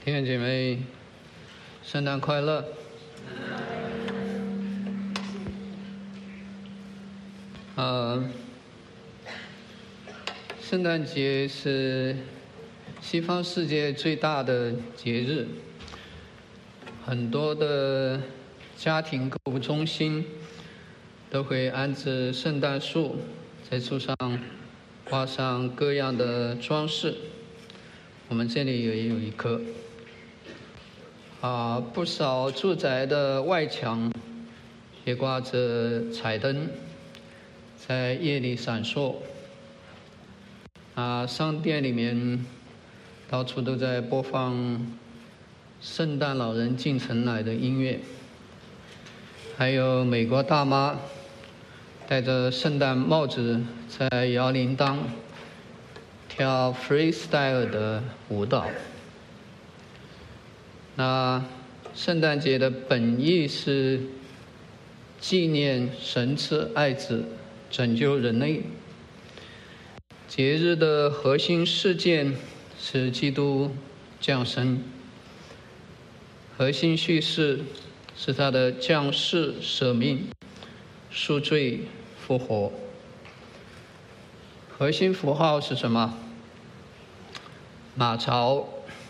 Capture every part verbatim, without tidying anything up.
弟兄姐妹，圣诞快乐！呃，圣诞节是西方世界最大的节日，很多的家庭购物中心都会安置圣诞树，在树上挂上各样的装饰。我们这里也有一棵。啊，不少住宅的外墙也挂着彩灯，在夜里闪烁。啊，商店里面到处都在播放圣诞老人进城来的音乐，还有美国大妈戴着圣诞帽子在摇铃铛跳 freestyle 的舞蹈。那圣诞节的本意是纪念神赐爱子，拯救人类。节日的核心事件是基督降生，核心叙事是他的降世舍命、赎罪复活。核心符号是什么？马槽、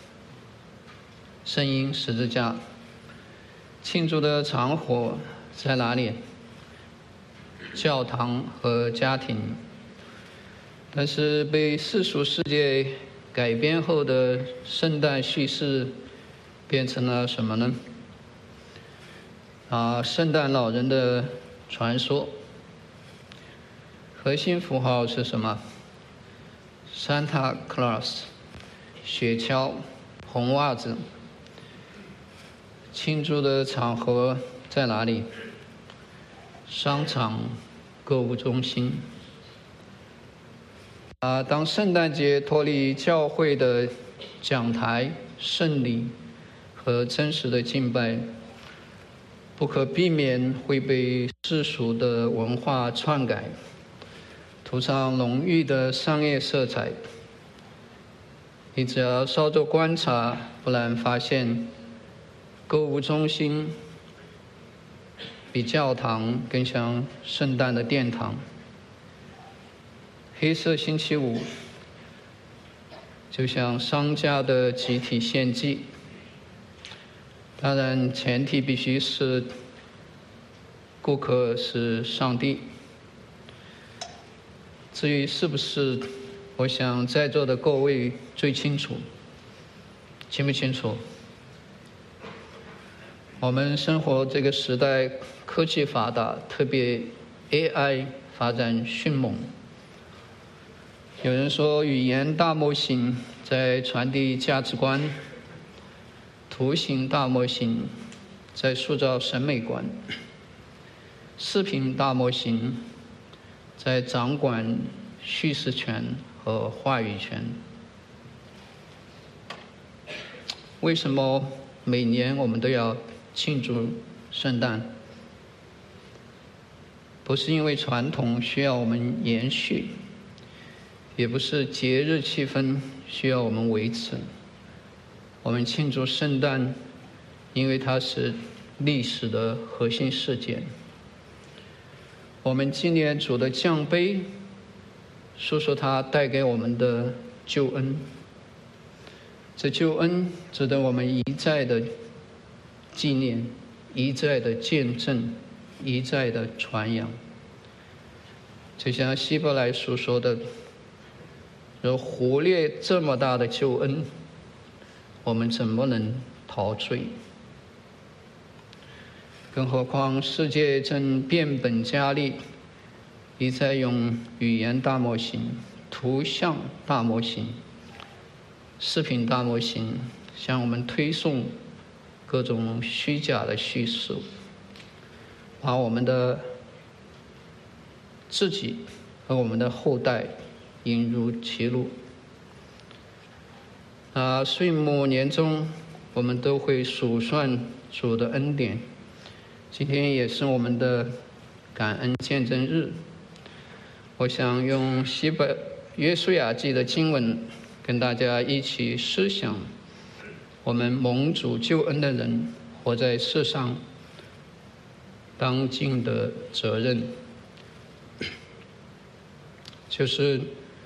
圣婴、十字架。庆祝的场所在哪里？教堂和家庭。但是被世俗世界改编后的圣诞叙事变成了什么呢？啊，圣诞老人的传说。核心符号是什么？ Santa Claus， 雪橇、红袜子。庆祝的场合在哪里？商场、购物中心。啊，当圣诞节脱离教会的讲台、圣礼和真实的敬拜，不可避免会被世俗的文化篡改，涂上浓郁的商业色彩。你只要稍作观察，不难发现，购物中心比教堂更像圣诞的殿堂。黑色星期五就像商家的集体献祭，当然前提必须是顾客是上帝。至于是不是，我想在座的各位最清楚。清不清楚？我们生活这个时代，科技发达，特别 A I 发展迅猛。有人说，语言大模型在传递价值观，图形大模型在塑造审美观，视频大模型在掌管叙事权和话语权。为什么每年我们都要庆祝圣诞？不是因为传统需要我们延续，也不是节日气氛需要我们维持。我们庆祝圣诞，因为它是历史的核心事件。我们纪念主的降杯，说说他带给我们的救恩。这救恩值得我们一再的纪念，一再的见证，一再的传扬。就像希伯来书说的，若忽略这么大的救恩，我们怎么能陶醉？更何况世界正变本加厉，一再用语言大模型、图像大模型、视频大模型向我们推送各种虚假的叙事，把我们的自己和我们的后代引入歧路。啊，岁末年终，我们都会数算主的恩典。今天也是我们的感恩见证日。我想用希伯约书亚记的经文跟大家一起思想我们蒙主救恩的人活在世上当尽的责任，就是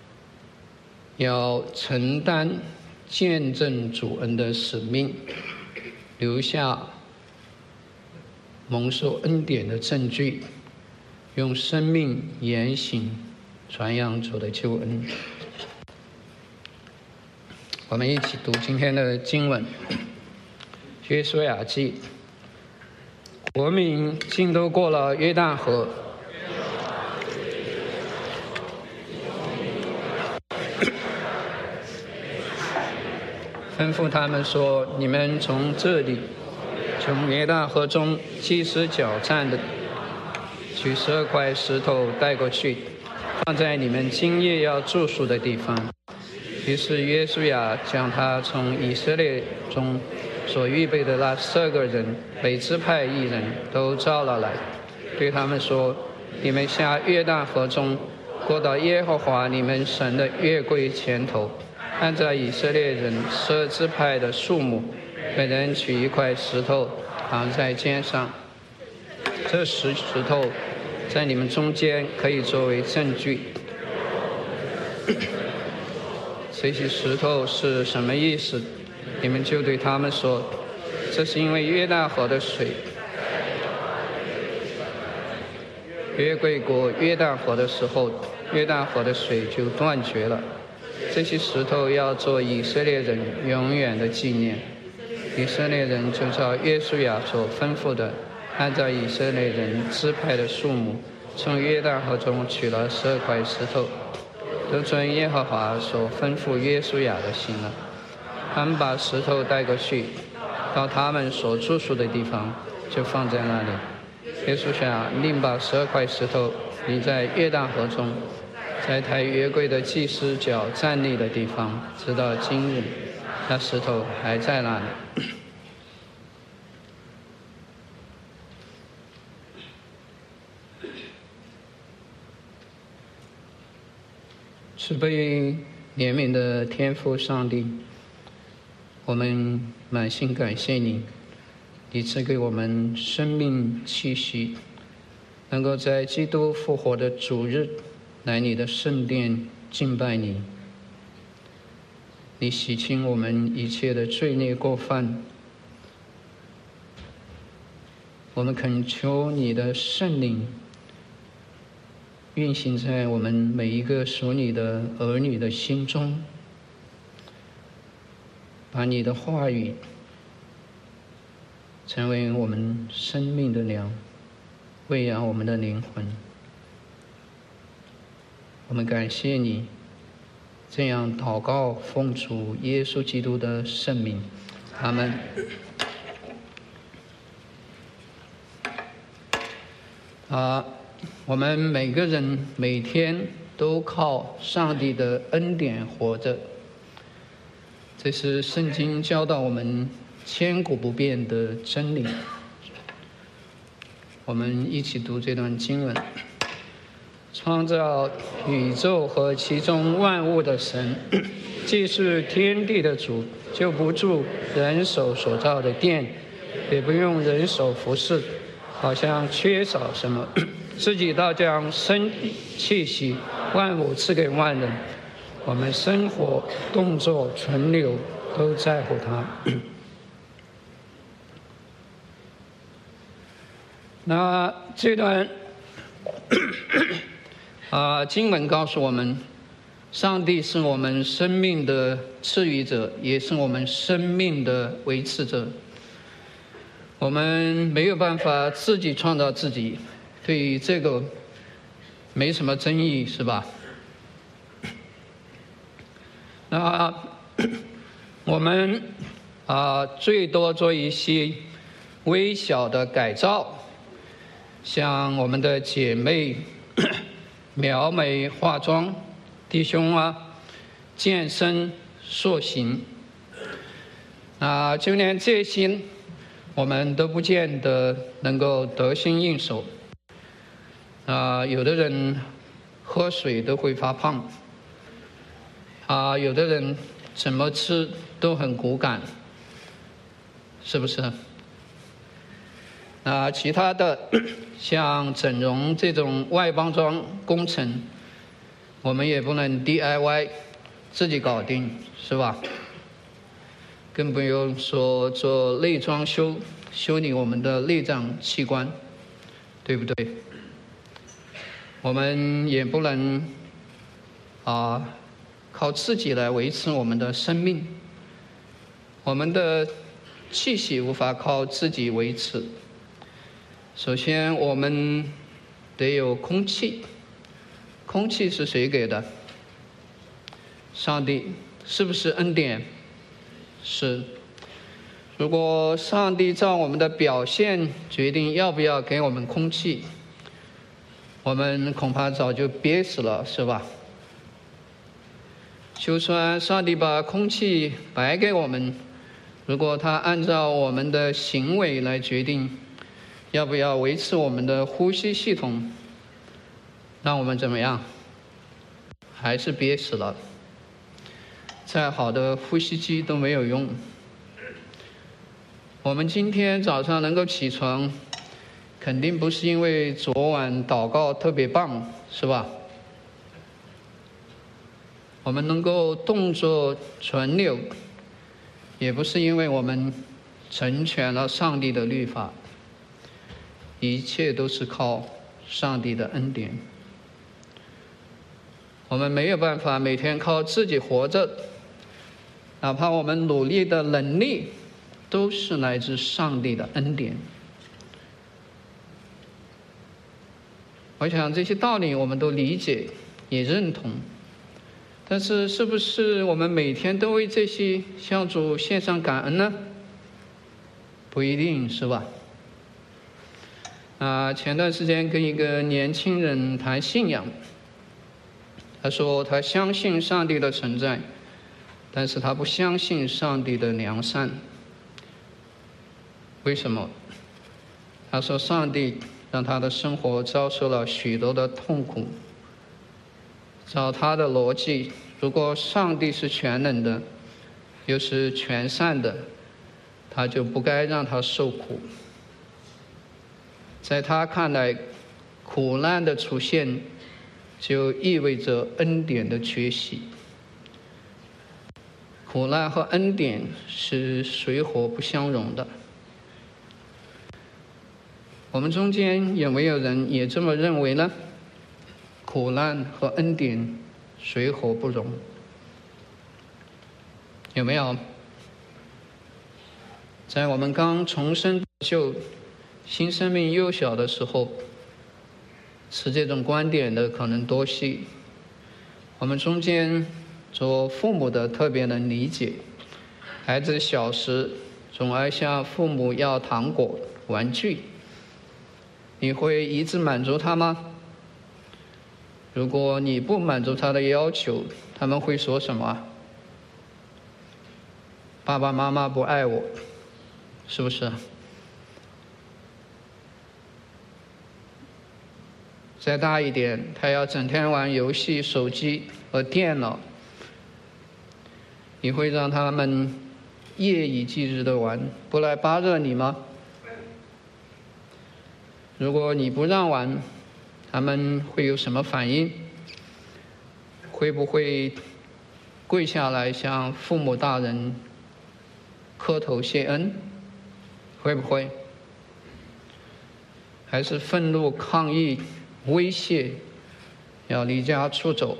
要承担见证主恩的使命，留下蒙受恩典的证据，用生命言行传扬主的救恩。我们一起读今天的经文，约书亚记。国民尽都过了约旦河，吩咐他们说：你们从这里，从约旦河中祭司脚站的，取十二块石头带过去，放在你们今夜要住宿的地方。于是约书亚将他从以色列中所预备的那十二个人，每支派一人都招了来，对他们说：你们下约旦河中，过到耶和华你们神的约柜前头，按照以色列人十二支派的数目，每人取一块石头扛在肩上。这石石头在你们中间可以作为证据。这些石头是什么意思？你们就对他们说：这是因为约旦河的水，约柜过约旦河的时候，约旦河的水就断绝了。这些石头要做以色列人永远的纪念。以色列人就照约书亚所吩咐的，按照以色列人支派的数目，从约旦河中取了十二块石头，都遵耶和华所吩咐约书亚的行了。他们把石头带过去，到他们所住宿的地方，就放在那里。约书亚另把十二块石头立在约旦河中，在抬约柜的祭司脚站立的地方，直到今日，那石头还在那里。慈悲怜悯的天父上帝，我们满心感谢你，你赐给我们生命气息，能够在基督复活的主日来你的圣殿敬拜你。你洗清我们一切的罪孽过犯，我们恳求你的圣灵运行在我们每一个属你的儿女的心中，把你的话语成为我们生命的粮，喂养我们的灵魂。我们感谢你，这样祷告奉主耶稣基督的圣名，阿们。啊，我们每个人每天都靠上帝的恩典活着，这是圣经教导我们千古不变的真理。我们一起读这段经文。创造宇宙和其中万物的神，既是天地的主，就不住人手所造的殿，也不用人手服侍，好像缺少什么，自己倒将生气息万物赐给万人。我们生活、动作、存留都在乎他。那这段啊，经文告诉我们，上帝是我们生命的赐予者，也是我们生命的维持者。我们没有办法自己创造自己，对于这个没什么争议，是吧？那我们啊，最多做一些微小的改造，像我们的姐妹描眉化妆，弟兄啊健身塑形，啊，就连这些我们都不见得能够得心应手。啊，有的人喝水都会发胖，啊，有的人怎么吃都很骨感， 是不是？那其他的像整容这种外包装工程，我们也不能 D I Y 自己搞定，是吧？更不用说做内装修，修理我们的内脏器官，对不对？我们也不能啊靠自己来维持我们的生命，我们的气息无法靠自己维持。首先，我们得有空气，空气是谁给的？上帝，是不是恩典？是。如果上帝照我们的表现决定要不要给我们空气，我们恐怕早就憋死了，是吧？就算上帝把空气白给我们，如果他按照我们的行为来决定要不要维持我们的呼吸系统，那我们怎么样？还是憋死了。再好的呼吸机都没有用。我们今天早上能够起床，肯定不是因为昨晚祷告特别棒，是吧？我们能够动作存留，也不是因为我们成全了上帝的律法，一切都是靠上帝的恩典。我们没有办法每天靠自己活着，哪怕我们努力的能力，都是来自上帝的恩典。我想这些道理我们都理解，也认同。但是，是不是我们每天都为这些向主献上感恩呢？不一定，是吧？啊，前段时间跟一个年轻人谈信仰，他说他相信上帝的存在，但是他不相信上帝的良善。为什么？他说上帝让他的生活遭受了许多的痛苦。照他的逻辑，如果上帝是全能的，又是全善的，他就不该让他受苦。在他看来，苦难的出现就意味着恩典的缺席。苦难和恩典是水火不相容的。我们中间有没有人也这么认为呢？苦难和恩典水火不容，有没有？在我们刚重生就新生命幼小的时候，持这种观点的可能多些。我们中间做父母的特别能理解，孩子小时总爱向父母要糖果、玩具，你会一直满足他吗？如果你不满足他的要求，他们会说什么？爸爸妈妈不爱我，是不是？再大一点，他要整天玩游戏、手机和电脑，你会让他们夜以继日的玩，不来巴热你吗？如果你不让玩，他们会有什么反应？会不会跪下来向父母大人磕头谢恩？会不会？还是愤怒抗议、威胁，要离家出走？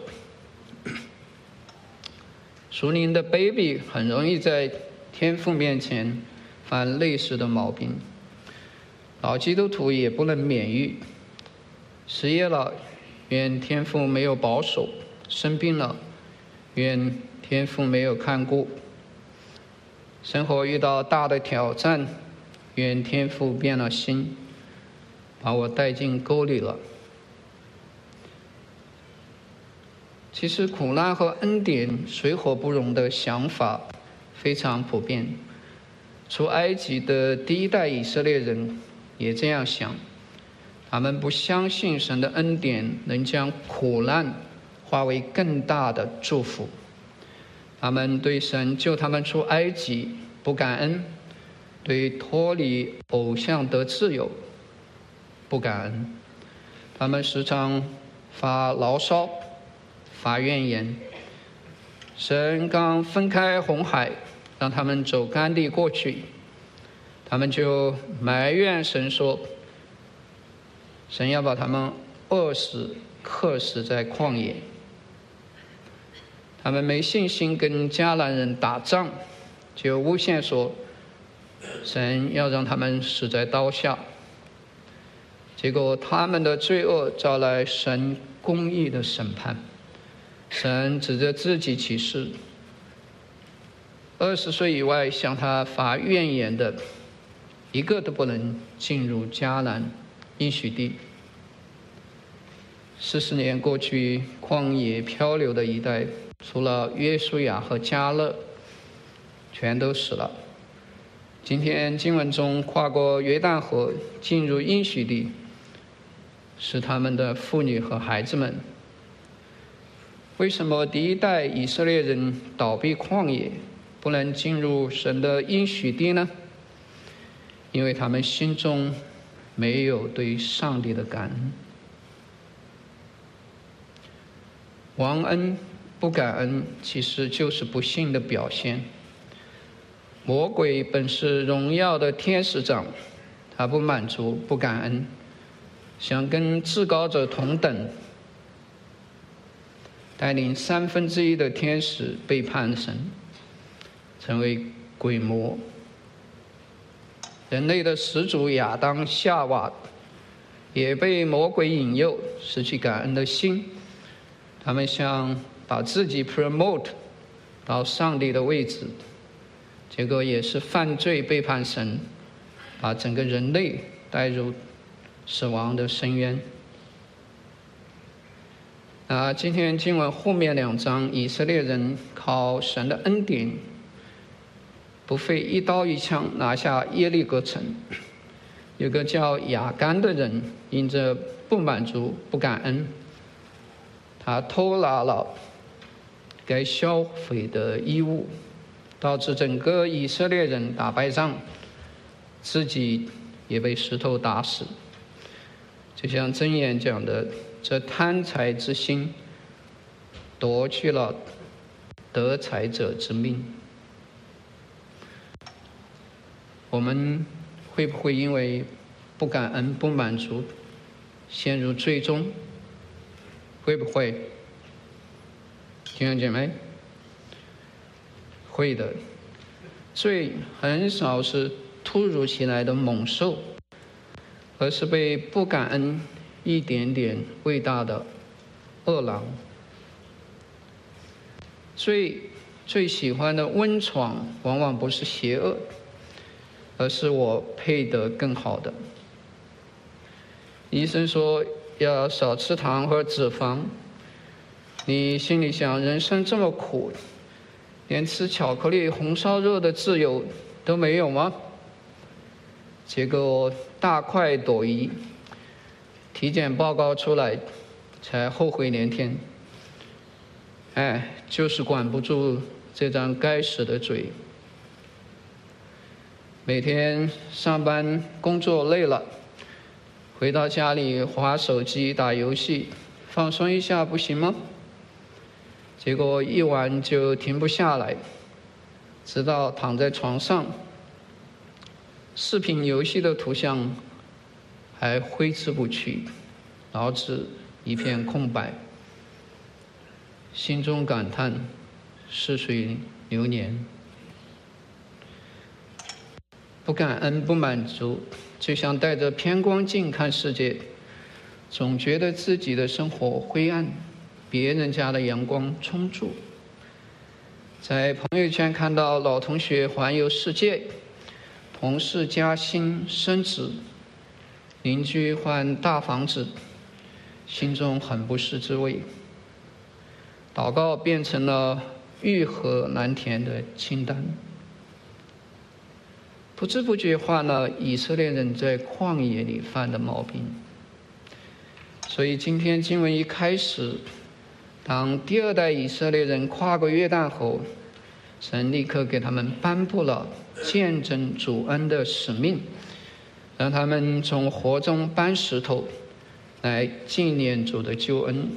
属灵的 baby 很容易在天父面前犯类似的毛病，老基督徒也不能免于。失业了，愿天父没有保守；生病了，愿天父没有看顾；生活遇到大的挑战，愿天父变了心，把我带进沟里了。其实苦难和恩典水火不容的想法非常普遍，出埃及的第一代以色列人也这样想。他们不相信神的恩典能将苦难化为更大的祝福，他们对神救他们出埃及不感恩， 对脱离偶像的自由不感恩，他们时常发牢骚、发怨言。神刚分开红海，让他们走干地过去，他们就埋怨神说，神要把他们饿死、渴死在旷野。他们没信心跟迦南人打仗，就诬陷说神要让他们死在刀下。结果他们的罪恶招来神公义的审判，神指着自己起誓，二十岁以外向他发怨言的，一个都不能进入迦南应许地。四十年过去，旷野漂流的一代，除了约书亚和迦勒，全都死了。今天经文中跨过约旦河进入应许地，是他们的妇女和孩子们。为什么第一代以色列人倒闭旷野，不能进入神的应许地呢？因为他们心中没有对上帝的感恩。忘恩不感恩，其实就是不幸的表现。魔鬼本是荣耀的天使长，他不满足，不感恩，想跟至高者同等，带领三分之一的天使背叛神，成为鬼魔。人类的始祖亚当、夏娃也被魔鬼引诱，失去感恩的心。他们想把自己 promote 到上帝的位置，结果也是犯罪背叛神，把整个人类带入死亡的深渊。啊，今天经文后面两章，以色列人靠神的恩典，不费一刀一枪拿下耶利哥城。有个叫亚干的人，因着不满足、不感恩，他偷拿了该销毁的衣物，导致整个以色列人打败仗，自己也被石头打死。就像箴言讲的，这贪财之心夺去了得财者之命。我们会不会因为不感恩、不满足，陷入罪中？会不会？弟兄姐妹，会的。罪很少是突如其来的猛兽，而是被不感恩一点点喂大的饿狼。罪最喜欢的温床，往往不是邪恶，而是我配得更好的。医生说要少吃糖和脂肪，你心里想，人生这么苦，连吃巧克力、红烧肉的自由都没有吗？结果大快朵颐，体检报告出来，才后悔连天。哎，就是管不住这张该死的嘴。每天上班工作累了，回到家里滑手机、打游戏，放松一下不行吗？结果一玩就停不下来，直到躺在床上，视频游戏的图像还挥之不去，脑子一片空白，心中感叹似水流年。不感恩、不满足，就像带着偏光镜看世界，总觉得自己的生活灰暗，别人家的阳光充足。在朋友圈看到老同学环游世界，同事加薪升职，邻居换大房子，心中很不是滋味。祷告变成了欲壑难填的清单。不知不觉犯了以色列人在旷野里犯的毛病。所以今天经文一开始，当第二代以色列人跨过约旦河， 神立刻给他们颁布了见证主恩的使命，让他们从火中搬石头来纪念主的救恩。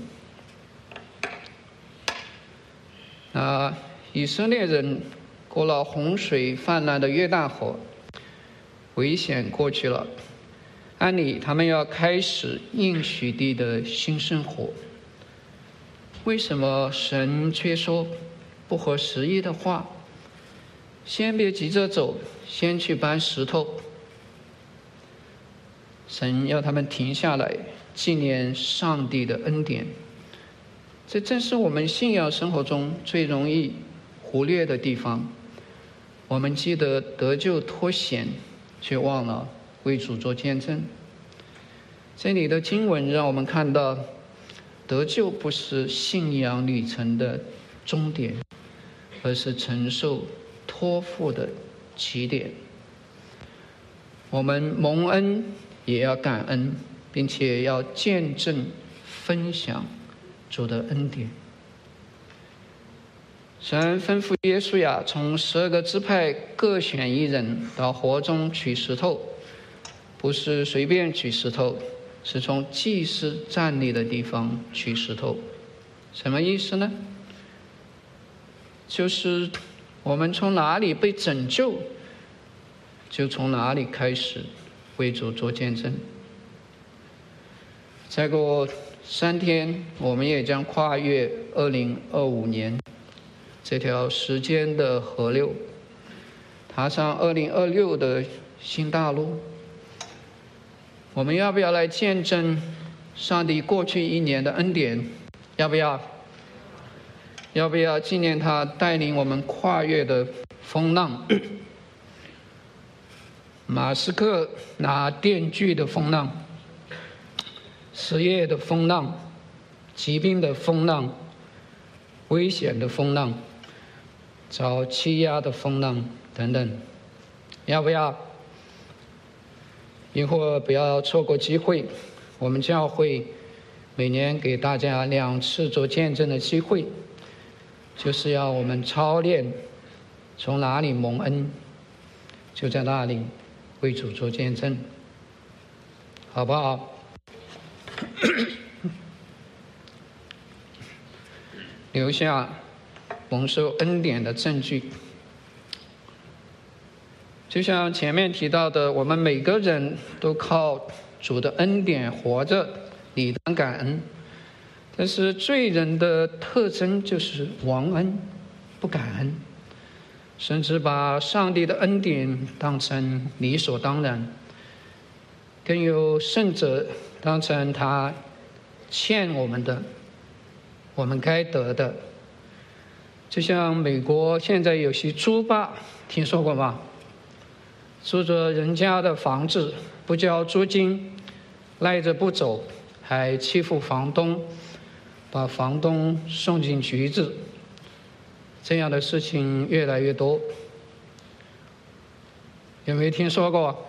啊，以色列人过了洪水泛滥的约旦河，危险过去了，按理他们要开始应许地的新生活。为什么神却说不合时宜的话？先别急着走，先去搬石头。神要他们停下来，纪念上帝的恩典。这正是我们信仰生活中最容易忽略的地方。我们记得得救脱险，却忘了为主做见证。这里的经文让我们看到，得救不是信仰旅程的终点，而是承受托付的起点。我们蒙恩也要感恩，并且要见证分享主的恩典。神吩咐耶稣呀，从十二个支派各选一人到河中取石头，不是随便取石头，是从祭司站立的地方取石头。什么意思呢？就是我们从哪里被拯救，就从哪里开始为主做见证。再过三天，我们也将跨越二零二五年这条时间的河流，踏上二零二六的新大陆。我们要不要来见证上帝过去一年的恩典？要不要？要不要纪念他带领我们跨越的风浪？马斯克拿电锯的风浪，失业的风浪，疾病的风浪，危险的风浪，遭欺压的风浪等等，要不要？一会儿不要错过机会。我们教会每年给大家两次做见证的机会，就是要我们操练从哪里蒙恩，就在那里为主做见证，好不好？留下蒙受恩典的证据。就像前面提到的，我们每个人都靠主的恩典活着，理当感恩。但是罪人的特征就是忘恩不感恩，甚至把上帝的恩典当成理所当然，更有甚者当成他欠我们的，我们该得的。就像美国现在有些租霸，听说过吗？租着人家的房子不交租金，赖着不走，还欺负房东，把房东送进局子，这样的事情越来越多。有没有听说过？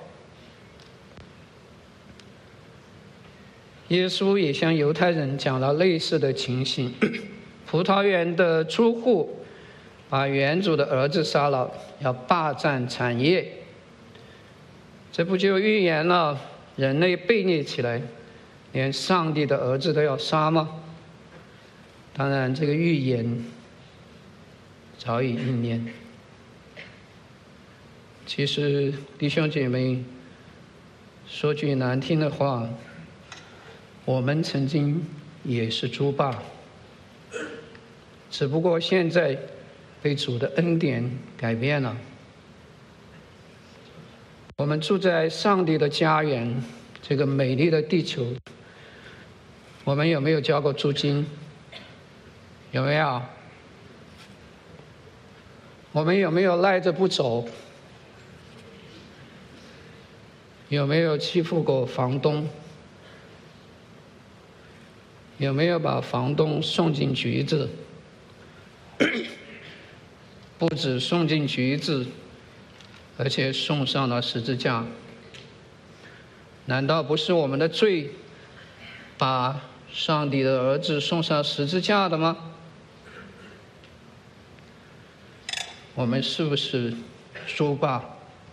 耶稣也向犹太人讲了类似的情形。葡萄园的租户把园主的儿子杀了，要霸占产业，这不就预言了人类悖逆起来，连上帝的儿子都要杀吗？当然，这个预言早已应验。其实，弟兄姐妹，说句难听的话，我们曾经也是猪霸，只不过现在被主的恩典改变了。我们住在上帝的家园，这个美丽的地球，我们有没有交过租金？有没有？我们有没有赖着不走？有没有欺负过房东？有没有把房东送进局子？不止送进局子，而且送上了十字架。难道不是我们的罪把上帝的儿子送上十字架的吗？ 我们是不是猪霸？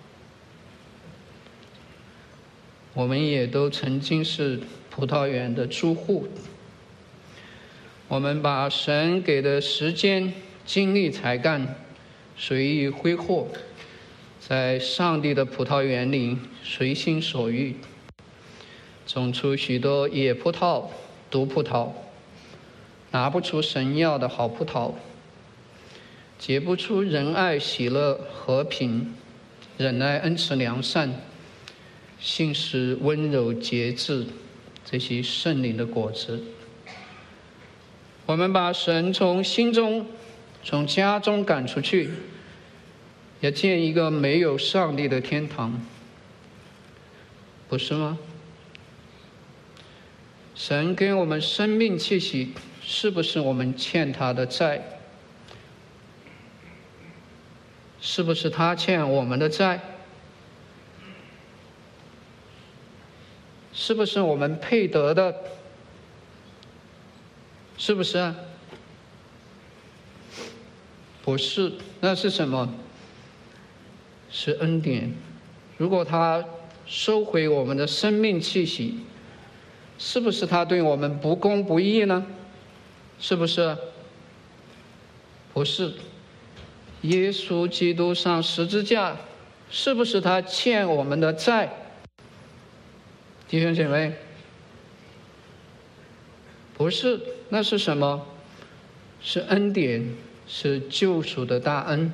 我们也都曾经是葡萄园的租户。我们把神给的时间、精力、才干随意挥霍，在上帝的葡萄园里随心所欲，种出许多野葡萄、毒葡萄，拿不出神要的好葡萄，结不出仁爱、喜乐、和平、忍耐、恩慈、良善、信实、温柔、节制这些圣灵的果子。我们把神从心中、从家中赶出去，要建一个没有上帝的天堂，不是吗？神给我们生命气息，是不是我们欠他的债？是不是他欠我们的债？是不是我们配得的？是不是啊？不是，那是什么？是恩典。如果他收回我们的生命气息，是不是他对我们不公不义呢？是不是？不是。耶稣基督上十字架，是不是他欠我们的债？弟兄姐妹，不是，那是什么？是恩典，是救赎的大恩。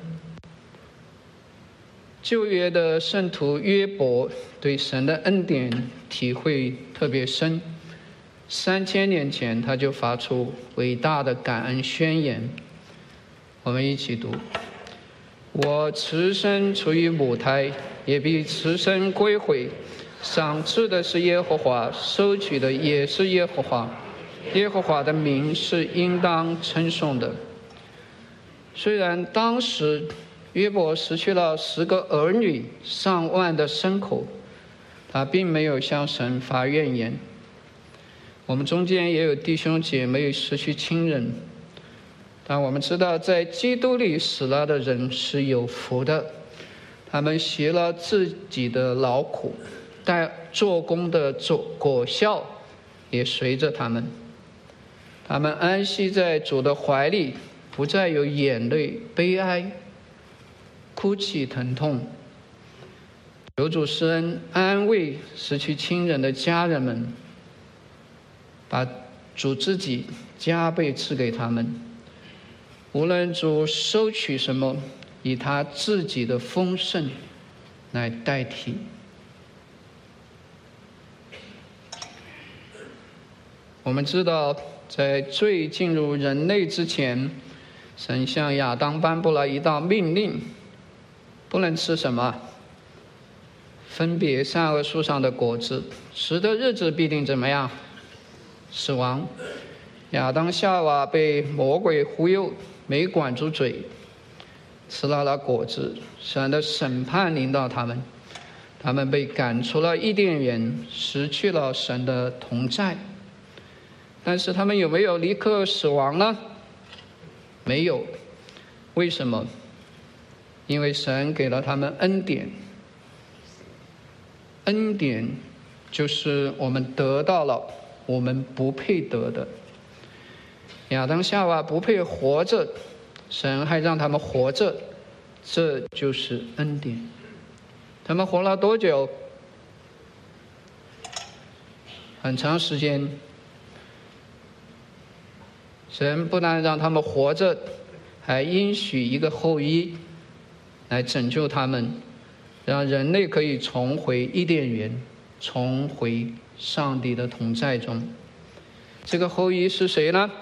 旧约的圣徒约伯对神的恩典体会特别深，三千年前他就发出伟大的感恩宣言。我们一起读：我此生出于母胎，也必此生归回。赏赐的是耶和华，收取的也是耶和华。耶和华的名是应当称颂的。虽然当时约伯失去了十个儿女、上万的牲口，他并没有向神发怨言。我们中间也有弟兄姐妹失去亲人，但我们知道在基督里死了的人是有福的，他们习了自己的劳苦，但做工的果效也随着他们。他们安息在主的怀里，不再有眼泪、悲哀、哭泣、疼痛。求主施恩安慰失去亲人的家人们，把主自己加倍赐给他们。无论主收取什么，以他自己的丰盛来代替。我们知道，在罪进入人类之前，神向亚当颁布了一道命令，不能吃什么？分别善恶树上的果子，吃的日子必定怎么样？死亡。亚当夏娃被魔鬼忽悠，没管住嘴，吃了那果子，神的审判临到他们，他们被赶出了伊甸园，失去了神的同在。但是他们有没有立刻死亡呢？没有。为什么？因为神给了他们恩典。恩典就是我们得到了我们不配得的。亚当夏娃不配活着，神还让他们活着，这就是恩典。他们活了多久？很长时间。神不但让他们活着，还应许一个后裔来拯救他们，让人类可以重回伊甸园，重回上帝的同在中。这个后裔是谁呢？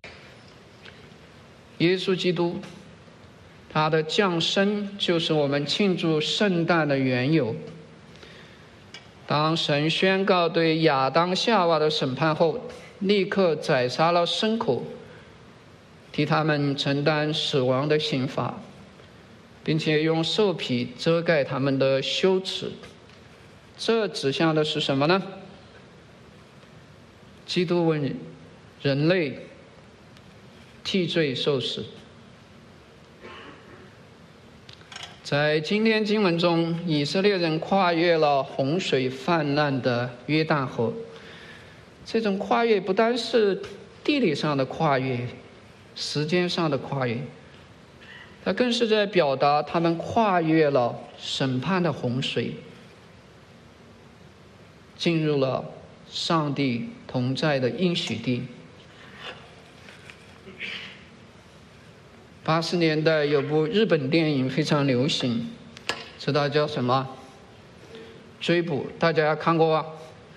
耶稣基督。他的降生就是我们庆祝圣诞的缘由。当神宣告对亚当夏娃的审判后，立刻宰杀了牲口，替他们承担死亡的刑罚，并且用兽皮遮盖他们的羞耻。这指向的是什么呢？基督为人类替罪受死。 在今天经文中，以色列人跨越了洪水泛滥的约旦河。这种跨越不单是地理上的跨越，时间上的跨越，它更是在表达他们跨越了审判的洪水，进入了上帝同在的应许地。八十年代有部日本电影非常流行，知道叫什么？追捕，大家看过吗？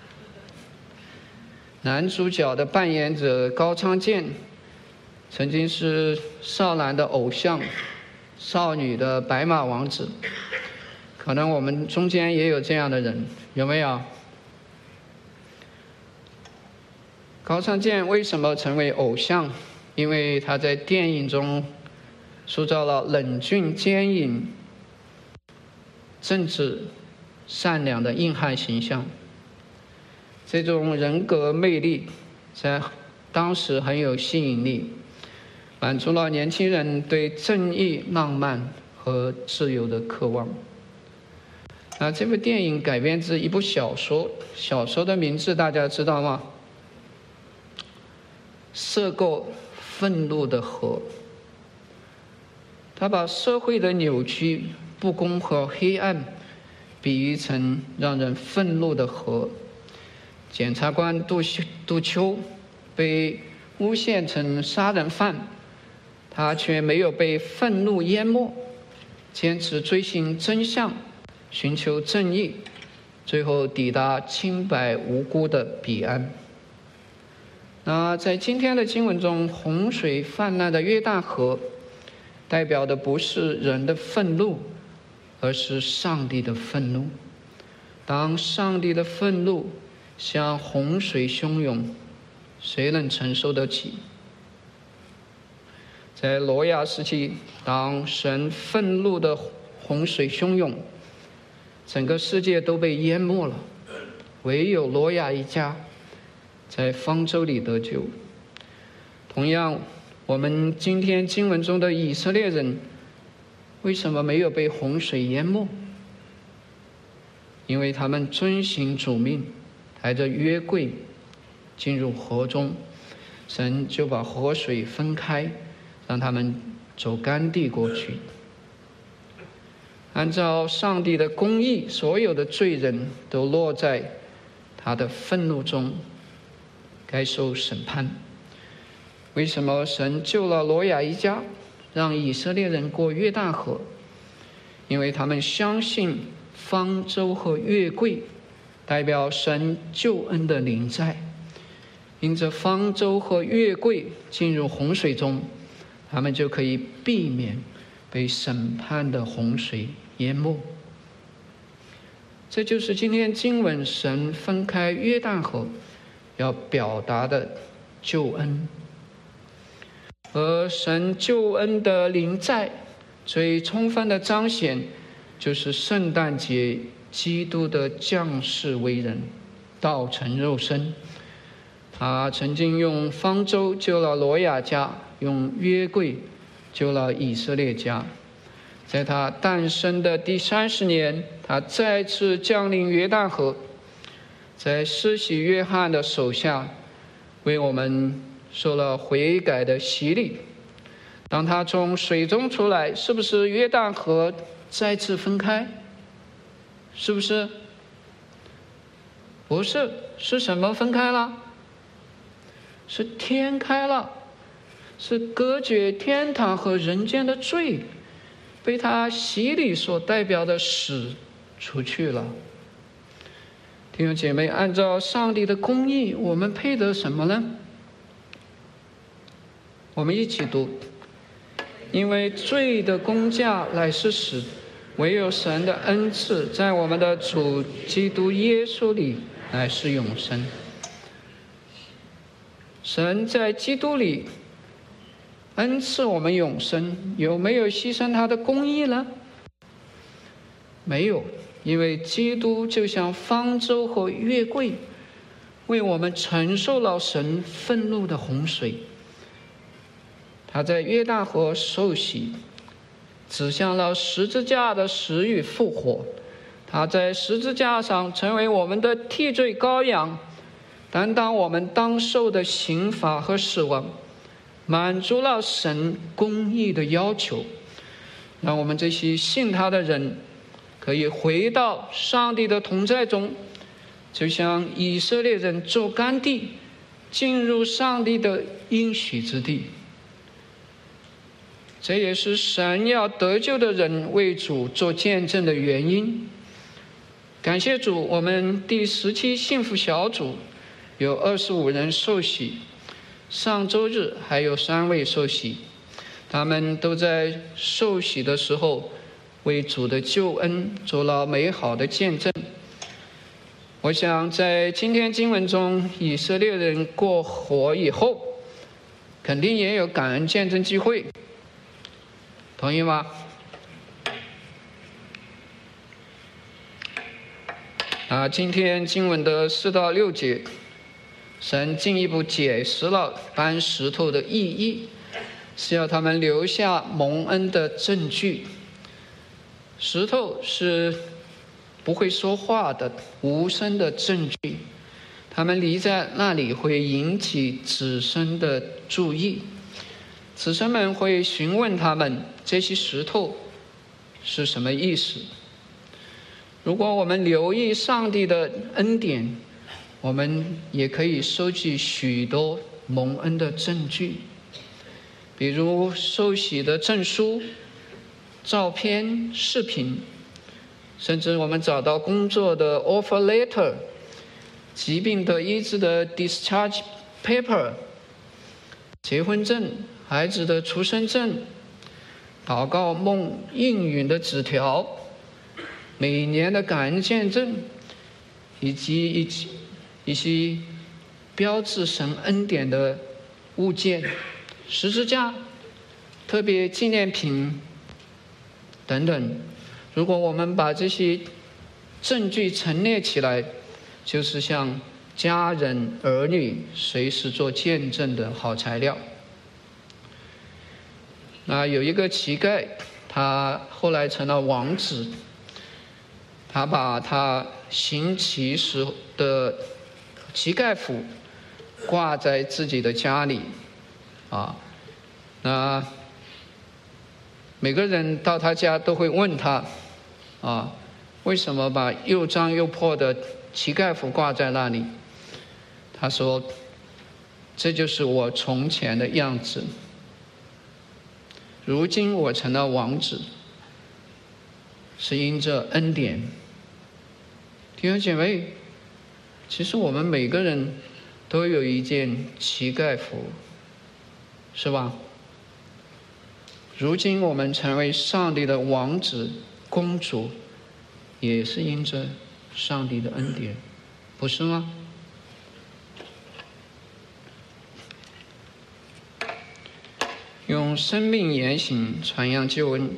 男主角的扮演者高仓健，曾经是少男的偶像，少女的白马王子。可能我们中间也有这样的人，有没有？高仓健为什么成为偶像？因为他在电影中塑造了冷峻坚毅、正直、善良的硬汉形象。这种人格魅力在当时很有吸引力，满足了年轻人对正义、浪漫和自由的渴望。那这部电影改编自一部小说，小说的名字大家知道吗？涉过愤怒的河。他把社会的扭曲、不公和黑暗比喻成让人愤怒的河。检察官杜杜秋被诬陷成杀人犯，他却没有被愤怒淹没，坚持追寻真相，寻求正义，最后抵达清白无辜的彼岸。那在今天的经文中，洪水泛滥的约旦河代表的不是人的愤怒，而是上帝的愤怒。当上帝的愤怒像洪水汹涌，谁能承受得起？在挪亚时期，当神愤怒的洪水汹涌，整个世界都被淹没了，唯有挪亚一家在方舟里得救。同样，我们今天经文中的以色列人为什么没有被洪水淹没？因为他们遵行主命，抬着约柜进入河中，神就把河水分开，让他们走干地过去。按照上帝的公义，所有的罪人都落在他的愤怒中，该受审判。为什么神救了挪亚一家，让以色列人过约旦河？因为他们相信方舟和约柜代表神救恩的临在，因着方舟和约柜进入洪水中，他们就可以避免被审判的洪水淹没。这就是今天经文神分开约旦河要表达的救恩。而神救恩的临在最充分的彰显，就是圣诞节基督的降世为人，道成肉身。他曾经用方舟救了挪亚家，用约柜救了以色列家。在他诞生的第三十年，他再次降临约旦河，在施洗约翰的手下为我们受了悔改的洗礼。当他从水中出来，是不是约旦河再次分开？是不是？不是，是什么分开了？是天开了，是隔绝天堂和人间的罪，被他洗礼所代表的死除去了。弟兄姐妹，按照上帝的公义，我们配得什么呢？我们一起读：因为罪的工价乃是死，唯有神的恩赐在我们的主基督耶稣里乃是永生。神在基督里恩赐我们永生，有没有牺牲他的公义呢？没有，因为基督就像方舟和约柜，为我们承受了神愤怒的洪水。他在约旦河受洗， 指向了十字架的死与复活。他在十字架上成为我们的替罪羔羊，担当我们当受的刑罚和死亡，满足了神公义的要求，让我们这些信他的人可以回到上帝的同在中，就像以色列人走干地，进入上帝的应许之地。这也是神要得救的人为主做见证的原因。感谢主，我们第十期幸福小组有二十五人受洗，上周日还有三位受洗，他们都在受洗的时候为主的救恩做了美好的见证。我想在今天经文中，以色列人过活以后，肯定也有感恩见证机会，同意吗？啊，今天经文的四到六节，神进一步解释了搬石头的意义，是要他们留下蒙恩的证据。石头是不会说话的无声的证据，他们立在那里会引起子孙的注意，子孙们会询问他们这些石头是什么意思。如果我们留意上帝的恩典，我们也可以收集许多蒙恩的证据，比如受洗的证书、照片、视频，甚至我们找到工作的 offer letter、疾病的医治的 discharge paper、结婚证、孩子的出生证、祷告梦应允的纸条、每年的感恩见证，以及一些一些标志神恩典的物件，十字架、特别纪念品等等。如果我们把这些证据陈列起来，就是向家人儿女随时做见证的好材料。那有一个乞丐，他后来成了王子，他把他行乞时的乞丐服挂在自己的家里，啊，那每个人到他家都会问他，啊，为什么把又脏又破的乞丐服挂在那里？他说，这就是我从前的样子，如今我成了王子，是因着恩典。弟兄姐妹，其实我们每个人都有一件乞丐服，是吧？如今我们成为上帝的王子公主，也是因着上帝的恩典，不是吗？用生命言行传扬救恩。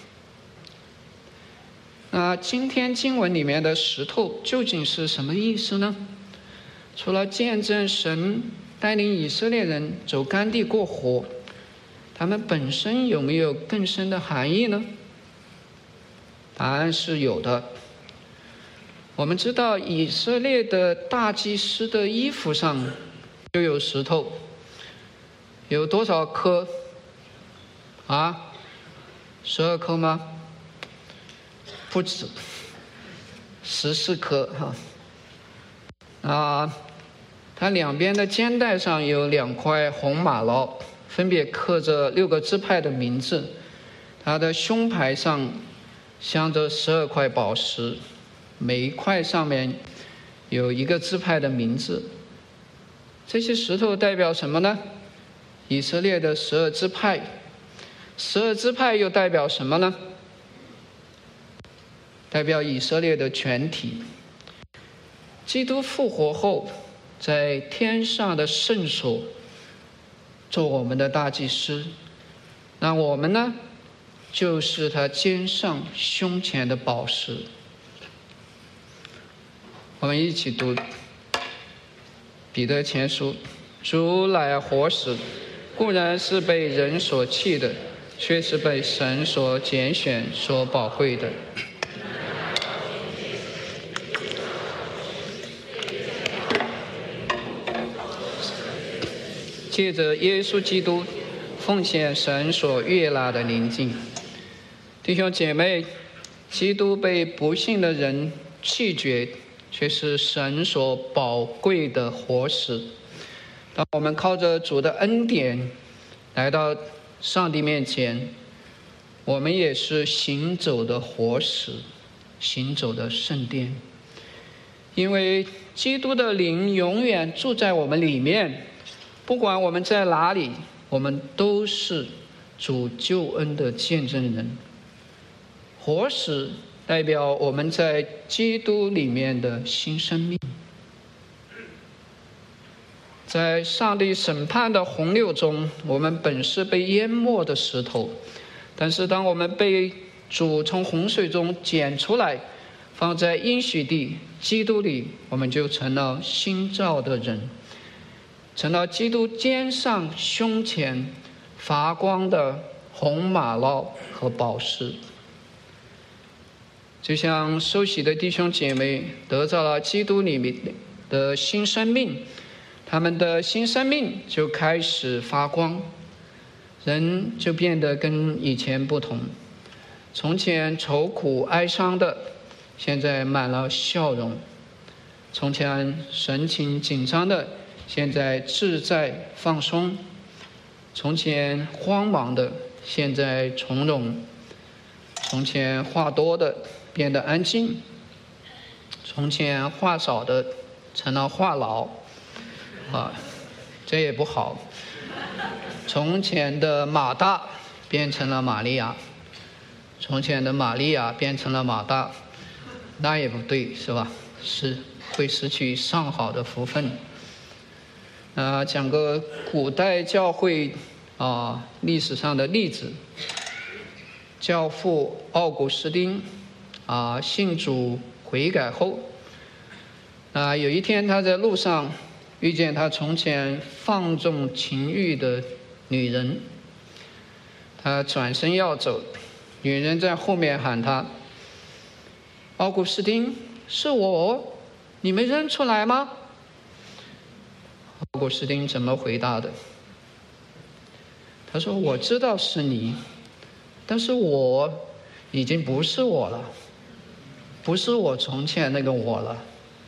那今天经文里面的石头究竟是什么意思呢？除了见证神带领以色列人走干地过活，他们本身有没有更深的含义呢？答案是有的。我们知道以色列的大祭司的衣服上就有石头，有多少颗？啊，十二颗吗？不止，十四颗哈。啊，它两边的肩带上有两块红玛瑙，分别刻着六个支派的名字。它的胸牌上镶着十二块宝石，每一块上面有一个支派的名字。这些石头代表什么呢？以色列的十二支派。十二支派又代表什么呢？代表以色列的全体。基督复活后，在天上的圣所做我们的大祭司，那我们呢，就是他肩上胸前的宝石。我们一起读彼得前书：主乃活石，固然是被人所弃的， 却是被神所拣选、所宝贵的。借着耶稣基督奉献神所悦纳的宁静。弟兄姐妹，基督被不信的人弃绝，却是神所宝贵的活石。当我们靠着主的恩典来到上帝面前，我们也是行走的活石，行走的圣殿。因为基督的灵永远住在我们里面，不管我们在哪里，我们都是主救恩的见证人。活石代表我们在基督里面的新生命。在上帝审判的洪流中，我们本是被淹没的石头，但是当我们被主从洪水中捡出来，放在应许地基督里，我们就成了新造的人，成了基督肩上胸前发光的红玛瑙和宝石。就像受洗的弟兄姐妹得到了基督里面的新生命，他们的新生命就开始发光，人就变得跟以前不同。从前愁苦哀伤的，现在满了笑容；从前神情紧张的，现在自在放松；从前慌忙的，现在从容；从前话多的，变得安静；从前话少的，成了话痨。啊，这也不好。从前的马大变成了玛利亚，从前的玛利亚变成了马大，那也不对，是吧？是会失去上好的福分。啊，讲个古代教会啊历史上的例子。教父奥古斯丁啊信主悔改后，啊有一天他在路上遇见他从前放纵情欲的女人，他转身要走，女人在后面喊他：“奥古斯丁，是我，你没认出来吗？”奥古斯丁怎么回答的？他说：“我知道是你，但是我已经不是我了，不是我从前那个我了。”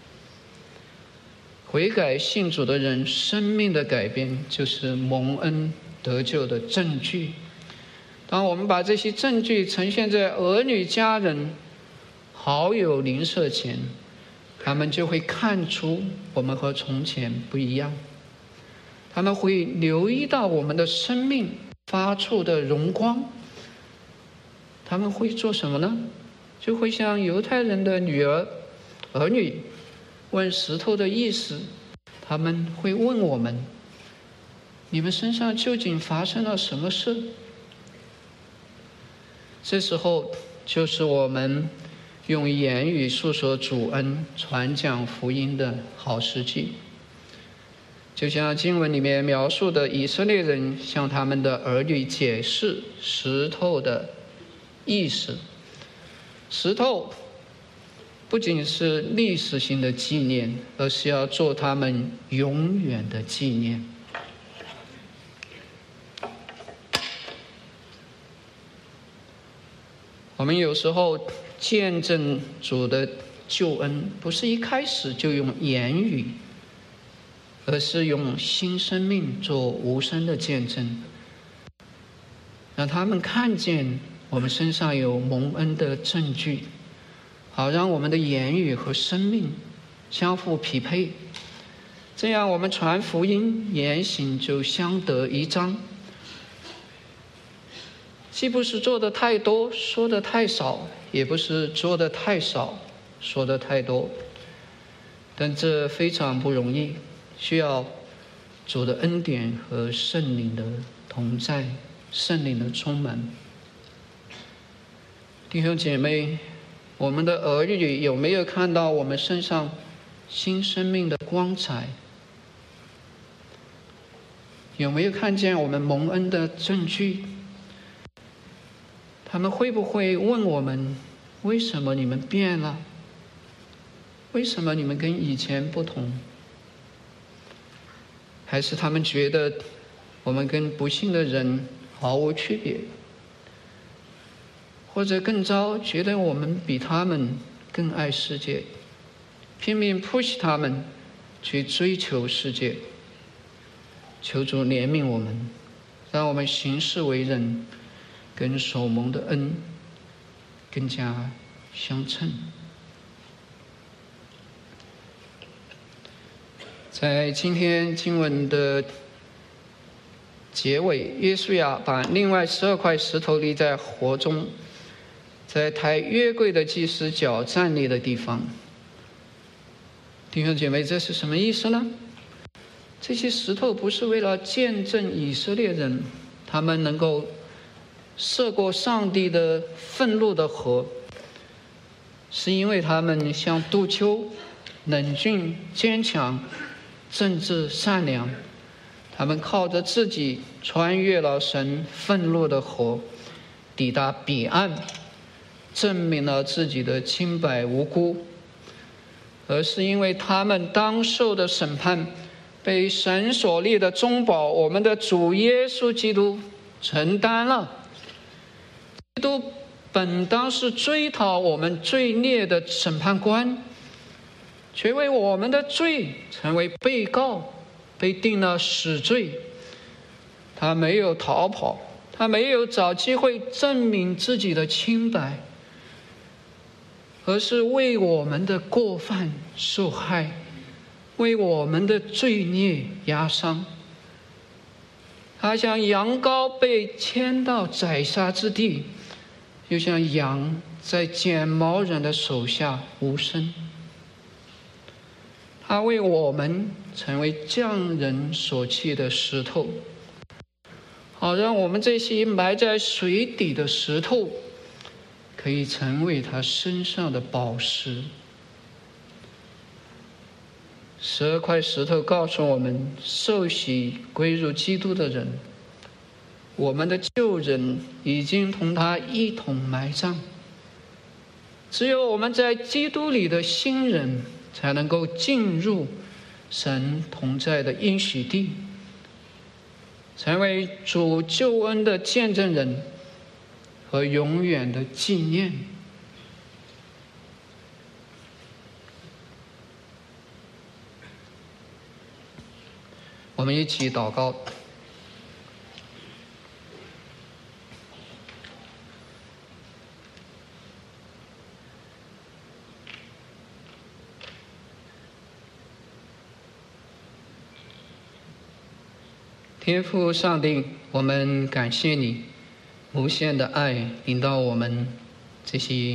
悔改信主的人，生命的改变就是蒙恩得救的证据。当我们把这些证据呈现在儿女、家人、好友、邻舍前，他们就会看出我们和从前不一样。他们会留意到我们的生命发出的荣光。他们会做什么呢？就会像犹太人的女儿、儿女问石头的意思，他们会问我们：你们身上究竟发生了什么事？这时候就是我们用言语诉说主恩、传讲福音的好时机。就像经文里面描述的，以色列人向他们的儿女解释石头的意思。石头不仅是历史性的纪念，而是要做他们永远的纪念。我们有时候见证主的救恩，不是一开始就用言语，而是用新生命做无声的见证，让他们看见我们身上有蒙恩的证据，好让我们的言语和生命相互匹配，这样我们传福音言行就相得益彰。既不是做的太多，说的太少，也不是做的太少，说的太多，但这非常不容易，需要主的恩典和圣灵的同在，圣灵的充满。弟兄姐妹，我们的儿女有没有看到我们身上新生命的光彩？有没有看见我们蒙恩的证据？ 他们会不会问我们，为什么你们变了？为什么你们跟以前不同？还是他们觉得我们跟不信的人毫无区别？或者更糟，觉得我们比他们更爱世界，拼命 push 他们去追求世界？求主怜悯我们，让我们行事为人跟所蒙的恩更加相称。在今天经文的结尾，约书亚把另外十二块石头立在火中，在抬约柜的祭司脚站立的地方。弟兄姐妹，这是什么意思呢？这些石头不是为了见证以色列人他们能够涉过上帝的愤怒的河，是因为他们像杜秋，冷峻坚强，正直善良，他们靠着自己穿越了神愤怒的河，抵达彼岸，证明了自己的清白无辜，而是因为他们当受的审判被神所立的中保，我们的主耶稣基督承担了。基督本当是追讨我们罪孽的审判官，却为我们的罪成为被告，被定了死罪。他没有逃跑，他没有找机会证明自己的清白，而是为我们的过犯受害，为我们的罪孽压伤。他像羊羔被牵到宰杀之地，又像羊在剪毛人的手下无声。他为我们成为匠人所弃的石头，好让我们这些埋在水底的石头可以成为他身上的宝石。十二块石头告诉我们，受洗归入基督的人，我们的旧人已经同他一同埋葬，只有我们在基督里的新人才能够进入神同在的应许地，成为主救恩的见证人和永远的纪念。我们一起祷告。天父上帝，我们感谢你无限的爱领到我们这些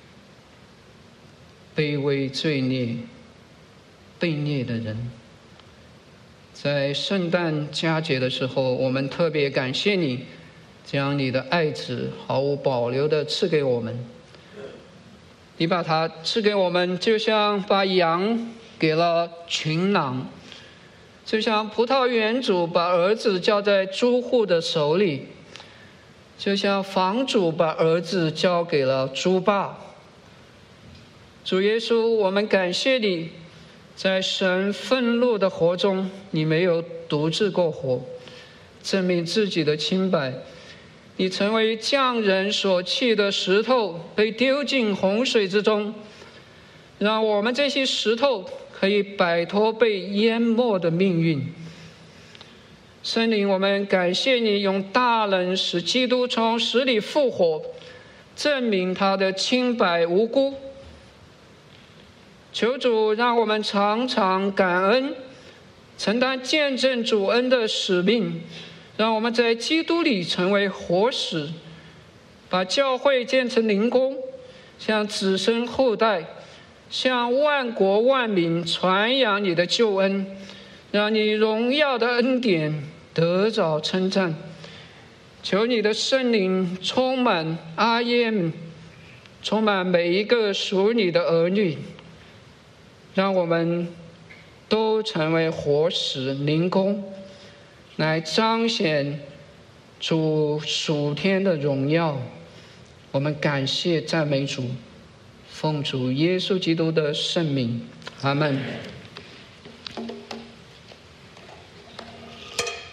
卑微罪孽悖逆的人。在圣诞佳节的时候，我们特别感谢你将你的爱子毫无保留地赐给我们。你把它赐给我们，就像把羊给了群狼，就像葡萄园主把儿子交在租户的手里，就像房主把儿子交给了猪爸。主耶稣，我们感谢你，在神愤怒的火中，你没有独自过活，证明自己的清白。你成为匠人所弃的石头，被丢进洪水之中，让我们这些石头可以摆脱被淹没的命运。圣灵，我们感谢你用大能使基督从死里复活，证明他的清白无辜。求主让我们常常感恩，承担见证主恩的使命，让我们在基督里成为活石，把教会建成灵宫，向子孙后代，向万国万民传扬你的救恩，让你荣耀的恩典得着称赞。求你的圣灵充满阿耶们，充满每一个属你的儿女，让我们都成为活石灵宫，来彰显主属天的荣耀。 我们感谢赞美主，奉主耶稣基督的圣名，阿们。